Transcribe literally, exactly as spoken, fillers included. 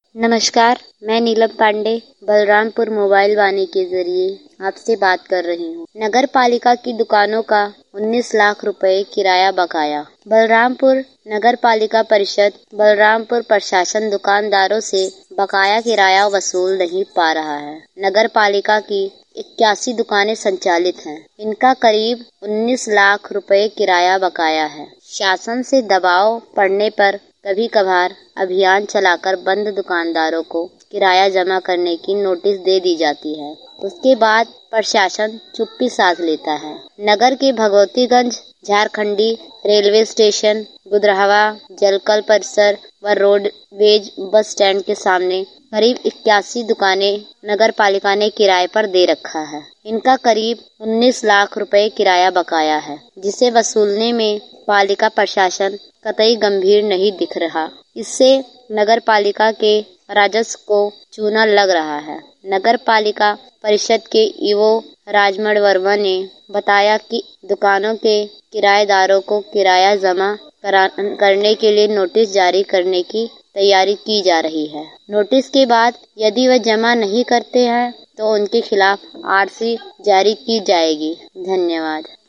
नमस्कार, मैं नीलम पांडे बलरामपुर मोबाइल वाणी के जरिए आपसे बात कर रही हूँ। नगर पालिका की दुकानों का उन्नीस लाख रुपए किराया बकाया। बलरामपुर नगर पालिका परिषद बलरामपुर प्रशासन दुकानदारों से बकाया किराया वसूल नहीं पा रहा है। नगर पालिका की इक्यासी दुकानें संचालित हैं। इनका करीब उन्नीस लाख रुपए किराया बकाया है। शासन से दबाव पड़ने पर कभी कभार अभियान चलाकर बंद दुकानदारों को किराया जमा करने की नोटिस दे दी जाती है। उसके बाद प्रशासन चुप्पी साध लेता है। नगर के भगवतीगंज झारखंडी रेलवे स्टेशन, गुदरावा जलकल परिसर व रोडवेज बस स्टैंड के सामने करीब इक्यासी दुकानें नगर पालिका ने किराए पर दे रखा है। इनका करीब उन्नीस लाख रुपए किराया बकाया है, जिसे वसूलने में पालिका प्रशासन कतई गंभीर नहीं दिख रहा। इससे नगर पालिका के राजस्व को चूना लग रहा है। नगर पालिका परिषद के ईओ राजमण वर्मा ने बताया कि दुकानों के किराएदारों को किराया जमा करने के लिए नोटिस जारी करने की तैयारी की जा रही है। नोटिस के बाद यदि वह जमा नहीं करते हैं तो उनके खिलाफ आरसी जारी की जाएगी। धन्यवाद।